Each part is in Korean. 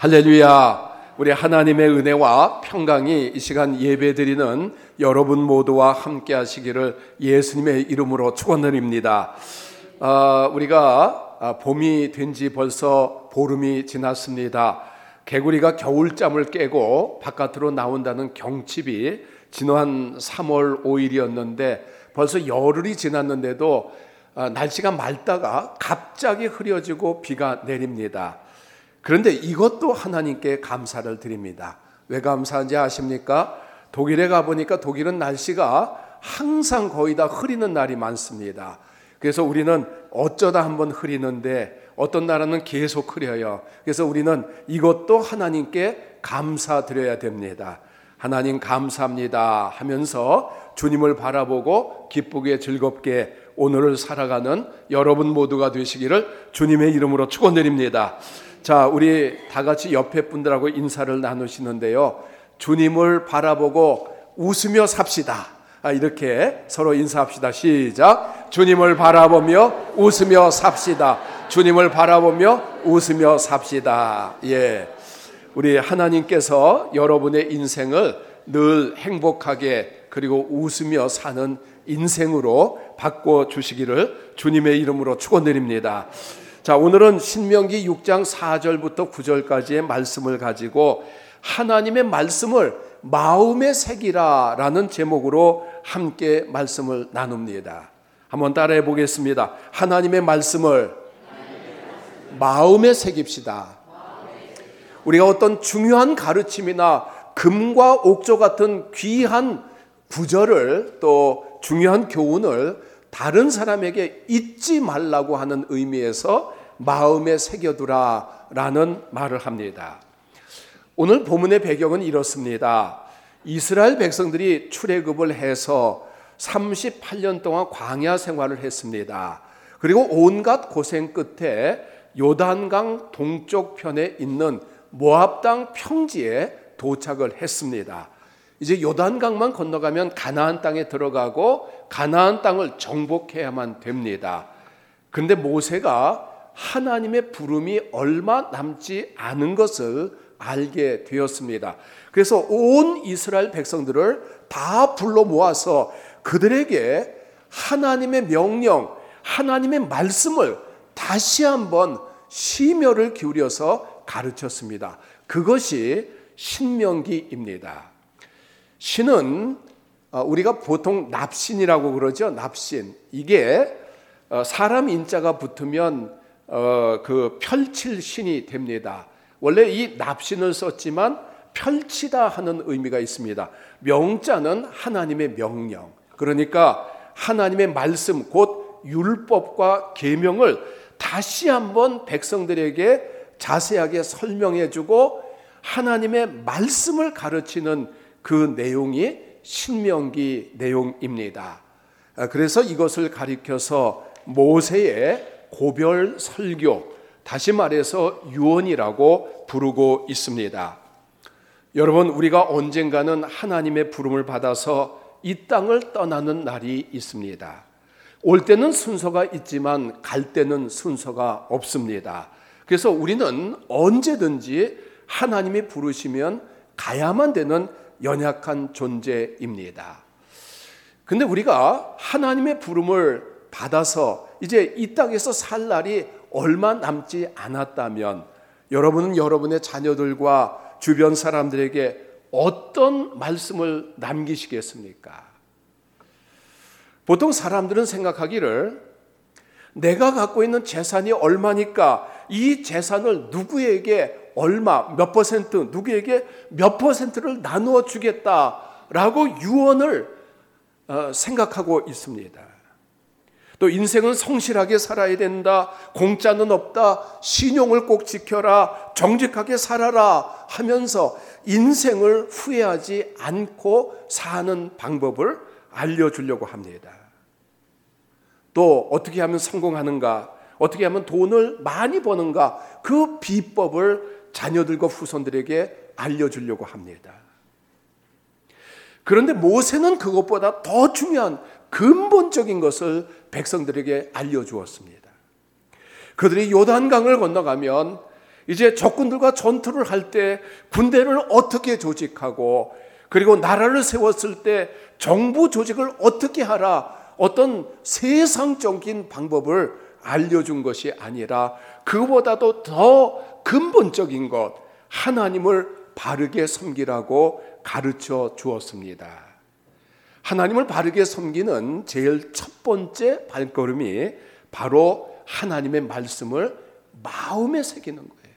할렐루야. 우리 하나님의 은혜와 평강이 이 시간 예배드리는 여러분 모두와 함께 하시기를 예수님의 이름으로 축원드립니다. 우리가 봄이 된 지 벌써 보름이 지났습니다. 개구리가 겨울잠을 깨고 바깥으로 나온다는 경칩이 지난 3월 5일이었는데 벌써 열흘이 지났는데도 날씨가 맑다가 갑자기 흐려지고 비가 내립니다. 그런데 이것도 하나님께 감사를 드립니다. 왜 감사한지 아십니까? 독일에 가보니까 독일은 날씨가 항상 거의 다 흐리는 날이 많습니다. 그래서 우리는 어쩌다 한번 흐리는데 어떤 나라는 계속 흐려요. 그래서 우리는 이것도 하나님께 감사드려야 됩니다. 하나님 감사합니다 하면서 주님을 바라보고 기쁘게 즐겁게 오늘을 살아가는 여러분 모두가 되시기를 주님의 이름으로 축원드립니다. 자, 우리 다 같이 옆에 분들하고 인사를 나누시는데요. 주님을 바라보고 웃으며 삽시다. 이렇게 서로 인사합시다. 시작. 주님을 바라보며 웃으며 삽시다. 주님을 바라보며 웃으며 삽시다. 예. 우리 하나님께서 여러분의 인생을 늘 행복하게 그리고 웃으며 사는 인생으로 바꿔 주시기를 주님의 이름으로 축원드립니다. 자, 오늘은 신명기 6장 4절부터 9절까지의 말씀을 가지고 하나님의 말씀을 마음에 새기라 라는 제목으로 함께 말씀을 나눕니다. 한번 따라해 보겠습니다. 하나님의 말씀을 마음에 새깁시다. 우리가 어떤 중요한 가르침이나 금과 옥조 같은 귀한 구절을 또 중요한 교훈을 다른 사람에게 잊지 말라고 하는 의미에서 마음에 새겨두라 라는 말을 합니다. 오늘 본문의 배경은 이렇습니다. 이스라엘 백성들이 출애굽을 해서 38년 동안 광야 생활을 했습니다. 그리고 온갖 고생 끝에 요단강 동쪽 편에 있는 모압 땅 평지에 도착을 했습니다. 이제 요단강만 건너가면 가나안 땅에 들어가고 가나안 땅을 정복해야만 됩니다. 그런데 모세가 하나님의 부름이 얼마 남지 않은 것을 알게 되었습니다. 그래서 온 이스라엘 백성들을 다 불러 모아서 그들에게 하나님의 명령, 하나님의 말씀을 다시 한번 심혈을 기울여서 가르쳤습니다. 그것이 신명기입니다. 신은 우리가 보통 납신이라고 그러죠. 납신. 이게 사람 인자가 붙으면 그 펼칠 신이 됩니다. 원래 이 납신을 썼지만 펼치다 하는 의미가 있습니다. 명자는 하나님의 명령. 그러니까 하나님의 말씀 곧 율법과 계명을 다시 한번 백성들에게 자세하게 설명해 주고 하나님의 말씀을 가르치는 그 내용이 신명기 내용입니다. 그래서 이것을 가리켜서 모세의 고별 설교, 다시 말해서 유언이라고 부르고 있습니다. 여러분, 우리가 언젠가는 하나님의 부름을 받아서 이 땅을 떠나는 날이 있습니다. 올 때는 순서가 있지만 갈 때는 순서가 없습니다. 그래서 우리는 언제든지 하나님이 부르시면 가야만 되는 연약한 존재입니다. 근데 우리가 하나님의 부름을 받아서 이제 이 땅에서 살 날이 얼마 남지 않았다면 여러분은 여러분의 자녀들과 주변 사람들에게 어떤 말씀을 남기시겠습니까? 보통 사람들은 생각하기를 내가 갖고 있는 재산이 얼마니까 이 재산을 누구에게 얼마, 몇 퍼센트, 누구에게 몇 퍼센트를 나누어 주겠다라고 유언을 생각하고 있습니다. 또 인생은 성실하게 살아야 된다, 공짜는 없다, 신용을 꼭 지켜라, 정직하게 살아라 하면서 인생을 후회하지 않고 사는 방법을 알려주려고 합니다. 또 어떻게 하면 성공하는가, 어떻게 하면 돈을 많이 버는가, 그 비법을 자녀들과 후손들에게 알려주려고 합니다. 그런데 모세는 그것보다 더 중요한 근본적인 것을 백성들에게 알려주었습니다. 그들이 요단강을 건너가면 이제 적군들과 전투를 할 때 군대를 어떻게 조직하고, 그리고 나라를 세웠을 때 정부 조직을 어떻게 하라, 어떤 세상적인 방법을 알려준 것이 아니라 그보다도 더 근본적인 것, 하나님을 바르게 섬기라고 가르쳐 주었습니다. 하나님을 바르게 섬기는 제일 첫 번째 발걸음이 바로 하나님의 말씀을 마음에 새기는 거예요.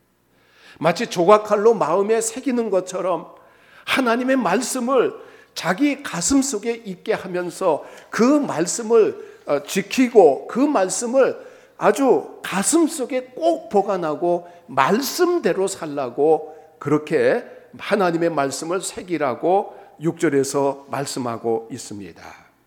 마치 조각칼로 마음에 새기는 것처럼 하나님의 말씀을 자기 가슴 속에 있게 하면서 그 말씀을 지키고 그 말씀을 아주 가슴 속에 꼭 보관하고 말씀대로 살라고, 그렇게 하나님의 말씀을 새기라고 6절에서 말씀하고 있습니다.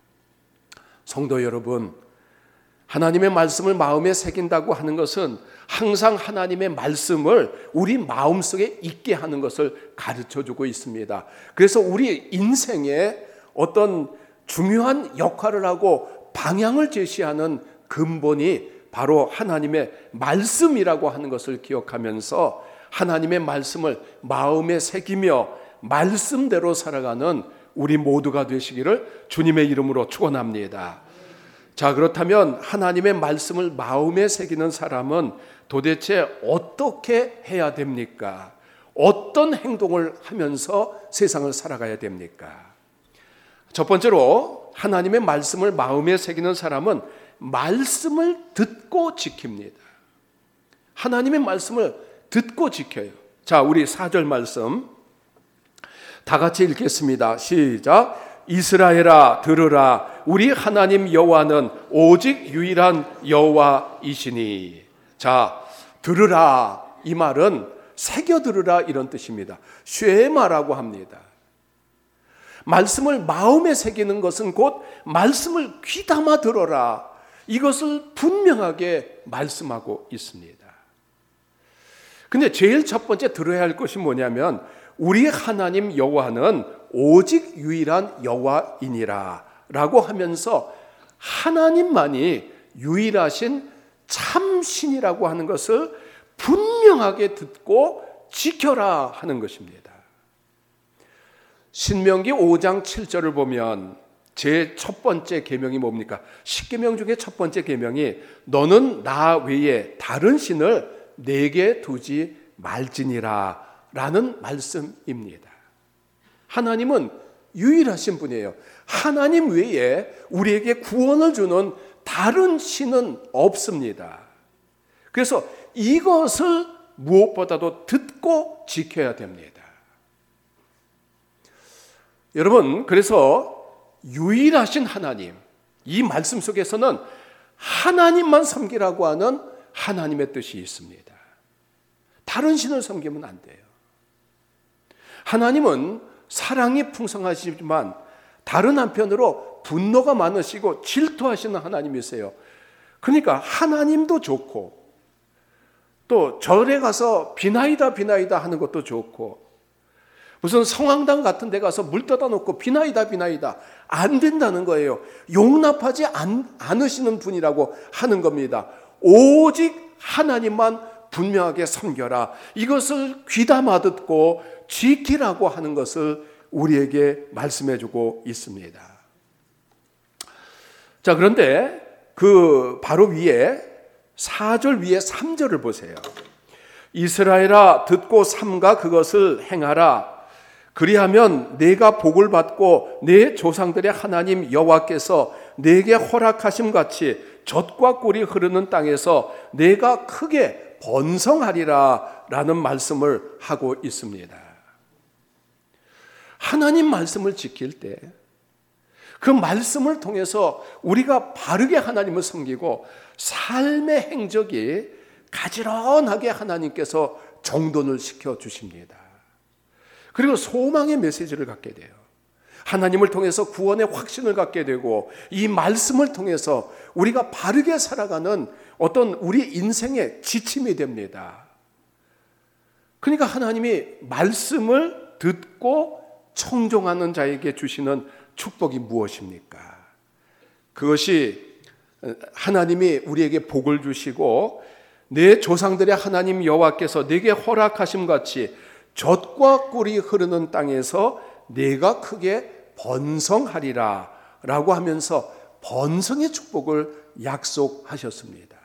성도 여러분, 하나님의 말씀을 마음에 새긴다고 하는 것은 항상 하나님의 말씀을 우리 마음속에 있게 하는 것을 가르쳐주고 있습니다. 그래서 우리 인생에 어떤 중요한 역할을 하고 방향을 제시하는 근본이 바로 하나님의 말씀이라고 하는 것을 기억하면서 하나님의 말씀을 마음에 새기며 말씀대로 살아가는 우리 모두가 되시기를 주님의 이름으로 축원합니다. 자, 그렇다면 하나님의 말씀을 마음에 새기는 사람은 도대체 어떻게 해야 됩니까? 어떤 행동을 하면서 세상을 살아가야 됩니까? 첫 번째로 하나님의 말씀을 마음에 새기는 사람은 말씀을 듣고 지킵니다. 하나님의 말씀을 듣고 지켜요. 자, 우리 4절 말씀 다 같이 읽겠습니다. 시작. 이스라엘아 들으라, 우리 하나님 여호와는 오직 유일한 여호와이시니. 자, 들으라, 이 말은 새겨 들으라 이런 뜻입니다. 쉐마라고 합니다. 말씀을 마음에 새기는 것은 곧 말씀을 귀담아 들어라, 이것을 분명하게 말씀하고 있습니다. 근데 제일 첫 번째 들어야 할 것이 뭐냐면 우리 하나님 여호와는 오직 유일한 여호와이니라 라고 하면서 하나님만이 유일하신 참신이라고 하는 것을 분명하게 듣고 지켜라 하는 것입니다. 신명기 5장 7절을 보면 제 첫 번째 계명이 뭡니까? 10계명 중에 첫 번째 계명이 너는 나 외에 다른 신을 내게 두지 말지니라 라는 말씀입니다. 하나님은 유일하신 분이에요. 하나님 외에 우리에게 구원을 주는 다른 신은 없습니다. 그래서 이것을 무엇보다도 듣고 지켜야 됩니다. 여러분, 그래서 유일하신 하나님, 이 말씀 속에서는 하나님만 섬기라고 하는 하나님의 뜻이 있습니다. 다른 신을 섬기면 안 돼요. 하나님은 사랑이 풍성하시지만 다른 한편으로 분노가 많으시고 질투하시는 하나님이세요. 그러니까 하나님도 좋고 또 절에 가서 비나이다 비나이다 하는 것도 좋고, 무슨 성황당 같은 데 가서 물 떠다 놓고 비나이다 비나이다 안 된다는 거예요. 용납하지 않으시는 분이라고 하는 겁니다. 오직 하나님만 분명하게 섬겨라, 이것을 귀담아 듣고 지키라고 하는 것을 우리에게 말씀해 주고 있습니다. 자, 그런데 그 바로 위에 4절 위에 3절을 보세요. 이스라엘아 듣고 삼가 그것을 행하라, 그리하면 내가 복을 받고 내 조상들의 하나님 여호와께서 내게 허락하심 같이 젖과 꿀이 흐르는 땅에서 내가 크게 번성하리라 라는 말씀을 하고 있습니다. 하나님 말씀을 지킬 때 그 말씀을 통해서 우리가 바르게 하나님을 섬기고 삶의 행적이 가지런하게 하나님께서 정돈을 시켜주십니다. 그리고 소망의 메시지를 갖게 돼요. 하나님을 통해서 구원의 확신을 갖게 되고 이 말씀을 통해서 우리가 바르게 살아가는 어떤 우리 인생의 지침이 됩니다. 그러니까 하나님이 말씀을 듣고 청종하는 자에게 주시는 축복이 무엇입니까? 그것이 하나님이 우리에게 복을 주시고 내 조상들의 하나님 여호와께서 내게 허락하심 같이 젖과 꿀이 흐르는 땅에서 내가 크게 번성하리라 라고 하면서 번성의 축복을 약속하셨습니다.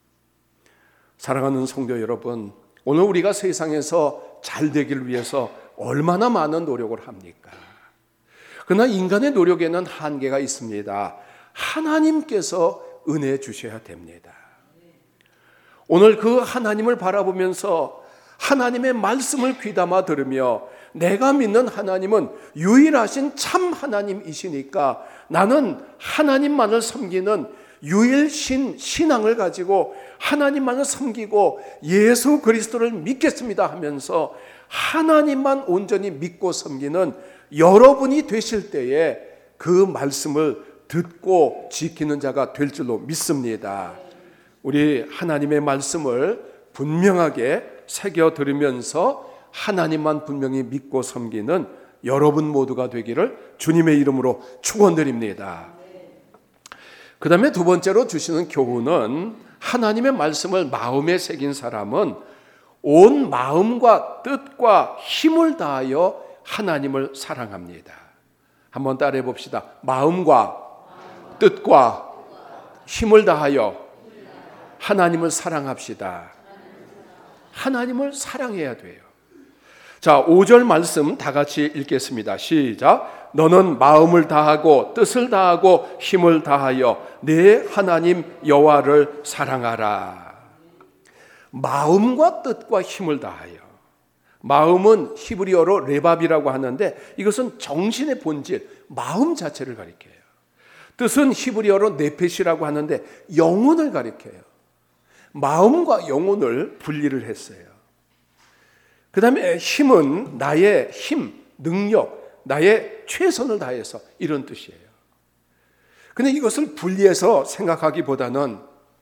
사랑하는 성도 여러분, 오늘 우리가 세상에서 잘 되길 위해서 얼마나 많은 노력을 합니까? 그러나 인간의 노력에는 한계가 있습니다. 하나님께서 은혜 주셔야 됩니다. 오늘 그 하나님을 바라보면서 하나님의 말씀을 귀담아 들으며 내가 믿는 하나님은 유일하신 참 하나님이시니까 나는 하나님만을 섬기는 유일신 신앙을 가지고 하나님만을 섬기고 예수 그리스도를 믿겠습니다 하면서 하나님만 온전히 믿고 섬기는 여러분이 되실 때에 그 말씀을 듣고 지키는 자가 될 줄로 믿습니다. 우리 하나님의 말씀을 분명하게 새겨 들으면서 하나님만 분명히 믿고 섬기는 여러분 모두가 되기를 주님의 이름으로 축원드립니다. 그 다음에 두 번째로 주시는 교훈은 하나님의 말씀을 마음에 새긴 사람은 온 마음과 뜻과 힘을 다하여 하나님을 사랑합니다. 한번 따라해 봅시다. 마음과 뜻과 힘을 다하여 하나님을 사랑합시다. 하나님을 사랑해야 돼요. 자, 5절 말씀 다 같이 읽겠습니다. 시작. 너는 마음을 다하고 뜻을 다하고 힘을 다하여 내 하나님 여호와를 사랑하라. 마음과 뜻과 힘을 다하여. 마음은 히브리어로 레밥이라고 하는데 이것은 정신의 본질, 마음 자체를 가리켜요. 뜻은 히브리어로 네펫이라고 하는데 영혼을 가리켜요. 마음과 영혼을 분리를 했어요. 그 다음에 힘은 나의 힘, 능력, 나의 최선을 다해서 이런 뜻이에요. 근데 이것을 분리해서 생각하기보다는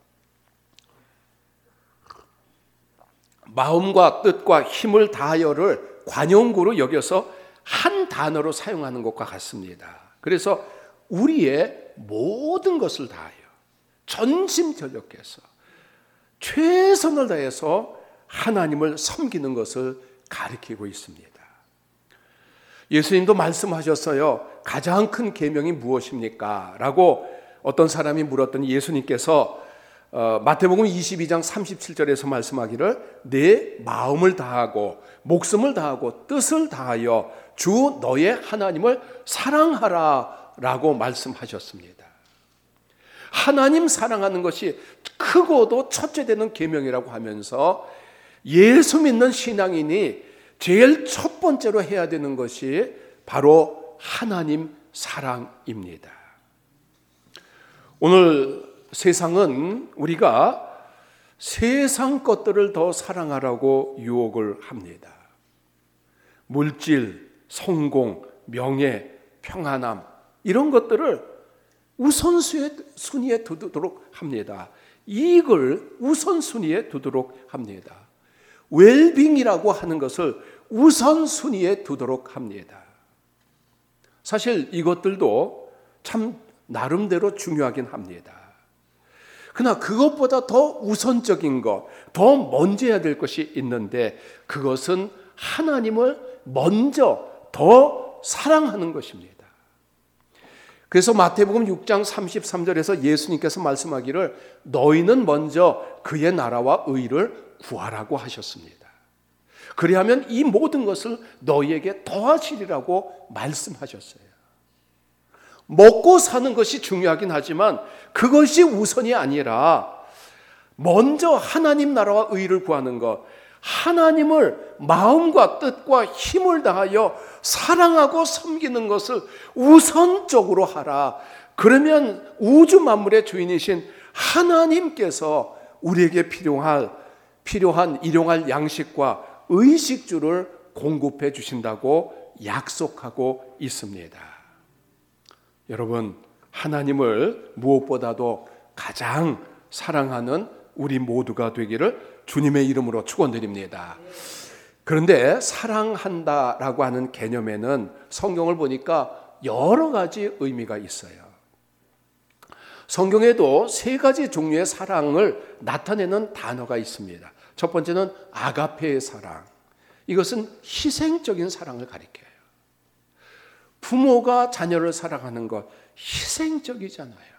마음과 뜻과 힘을 다하여를 관용구로 여겨서 한 단어로 사용하는 것과 같습니다. 그래서 우리의 모든 것을 다하여 전심전력해서 최선을 다해서 하나님을 섬기는 것을 가리키고 있습니다. 예수님도 말씀하셨어요. 가장 큰 계명이 무엇입니까? 라고 어떤 사람이 물었더니 예수님께서 마태복음 22장 37절에서 말씀하기를 내 마음을 다하고 목숨을 다하고 뜻을 다하여 주 너의 하나님을 사랑하라 라고 말씀하셨습니다. 하나님 사랑하는 것이 크고도 첫째 되는 계명이라고 하면서 예수 믿는 신앙인이 제일 첫 번째로 해야 되는 것이 바로 하나님 사랑입니다. 오늘 세상은 우리가 세상 것들을 더 사랑하라고 유혹을 합니다. 물질, 성공, 명예, 평안함 이런 것들을 우선순위에 두도록 합니다. 이익을 우선순위에 두도록 합니다. 웰빙이라고 하는 것을 우선순위에 두도록 합니다. 사실 이것들도 참 나름대로 중요하긴 합니다. 그러나 그것보다 더 우선적인 것, 더 먼저 해야 될 것이 있는데 그것은 하나님을 먼저 더 사랑하는 것입니다. 그래서 마태복음 6장 33절에서 예수님께서 말씀하기를 너희는 먼저 그의 나라와 의를 구하라고 하셨습니다. 그리하면 이 모든 것을 너희에게 더하시리라고 말씀하셨어요. 먹고 사는 것이 중요하긴 하지만 그것이 우선이 아니라 먼저 하나님 나라와 의를 구하는 것, 하나님을 마음과 뜻과 힘을 다하여 사랑하고 섬기는 것을 우선적으로 하라. 그러면 우주 만물의 주인이신 하나님께서 우리에게 필요한 일용할 양식과 의식주를 공급해 주신다고 약속하고 있습니다. 여러분, 하나님을 무엇보다도 가장 사랑하는 우리 모두가 되기를 주님의 이름으로 축원드립니다. 그런데 사랑한다라고 하는 개념에는 성경을 보니까 여러 가지 의미가 있어요. 성경에도 세 가지 종류의 사랑을 나타내는 단어가 있습니다. 첫 번째는 아가페의 사랑. 이것은 희생적인 사랑을 가리켜요. 부모가 자녀를 사랑하는 것 희생적이잖아요.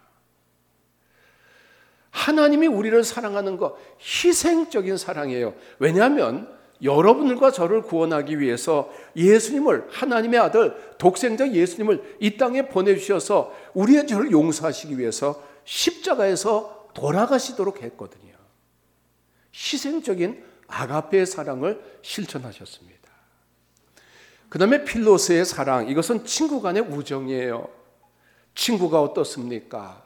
하나님이 우리를 사랑하는 것 희생적인 사랑이에요. 왜냐하면 여러분들과 저를 구원하기 위해서 예수님을, 하나님의 아들 독생자 예수님을 이 땅에 보내주셔서 우리의 죄를 용서하시기 위해서 십자가에서 돌아가시도록 했거든요. 희생적인 아가페의 사랑을 실천하셨습니다. 그 다음에 필로스의 사랑, 이것은 친구 간의 우정이에요. 친구가 어떻습니까?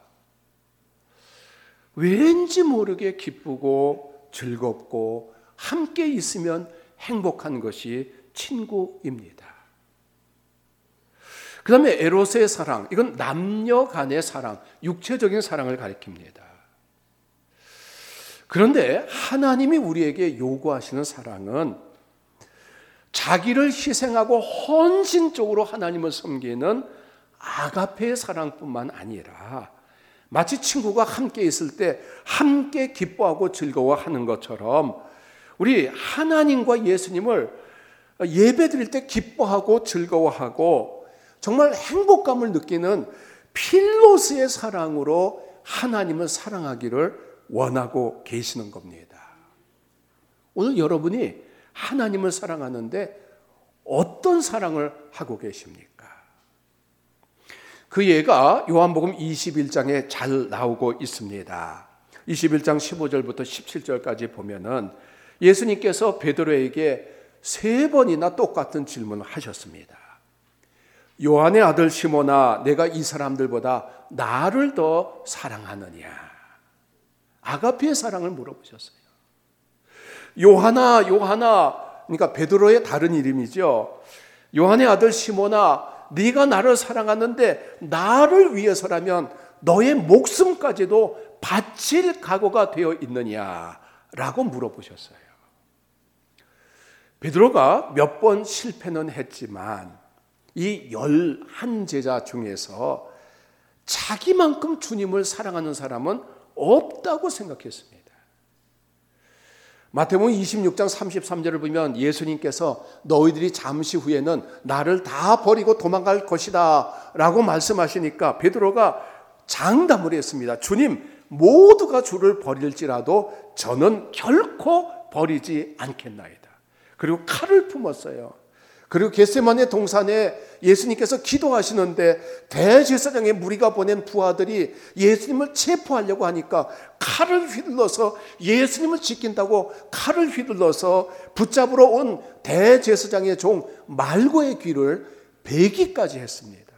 왠지 모르게 기쁘고 즐겁고 함께 있으면 행복한 것이 친구입니다. 그 다음에 에로스의 사랑, 이건 남녀 간의 사랑, 육체적인 사랑을 가리킵니다. 그런데 하나님이 우리에게 요구하시는 사랑은 자기를 희생하고 헌신적으로 하나님을 섬기는 아가페의 사랑뿐만 아니라 마치 친구가 함께 있을 때 함께 기뻐하고 즐거워하는 것처럼 우리 하나님과 예수님을 예배드릴 때 기뻐하고 즐거워하고 정말 행복감을 느끼는 필로스의 사랑으로 하나님을 사랑하기를 원하고 계시는 겁니다. 오늘 여러분이 하나님을 사랑하는데 어떤 사랑을 하고 계십니까? 그 예가 요한복음 21장에 잘 나오고 있습니다. 21장 15절부터 17절까지 보면은 예수님께서 베드로에게 3번이나 똑같은 질문을 하셨습니다. 요한의 아들 시몬아, 내가 이 사람들보다 나를 더 사랑하느냐? 아가페의 사랑을 물어보셨어요. 요한아, 그러니까 베드로의 다른 이름이죠. 요한의 아들 시몬아, 네가 나를 사랑하는데 나를 위해서라면 너의 목숨까지도 바칠 각오가 되어 있느냐라고 물어보셨어요. 베드로가 몇 번 실패는 했지만 이 11제자 중에서 자기만큼 주님을 사랑하는 사람은 없다고 생각했습니다. 마태복음 26장 33절을 보면 예수님께서 너희들이 잠시 후에는 나를 다 버리고 도망갈 것이다 라고 말씀하시니까 베드로가 장담을 했습니다. 주님, 모두가 주를 버릴지라도 저는 결코 버리지 않겠나이다. 그리고 칼을 품었어요. 그리고 겟세마네 동산에 예수님께서 기도하시는데 대제사장의 무리가 보낸 부하들이 예수님을 체포하려고 하니까 칼을 휘둘러서 예수님을 지킨다고 칼을 휘둘러서 붙잡으러 온 대제사장의 종 말고의 귀를 베기까지 했습니다.